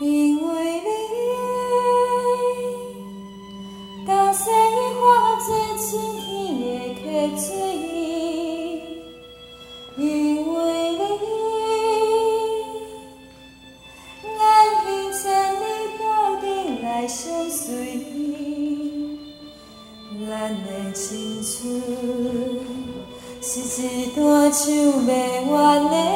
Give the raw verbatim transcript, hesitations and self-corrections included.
因为你，当生化作春天的溪水，因为你，咱形千里斗阵来相随，咱的青春是一段唱不完的。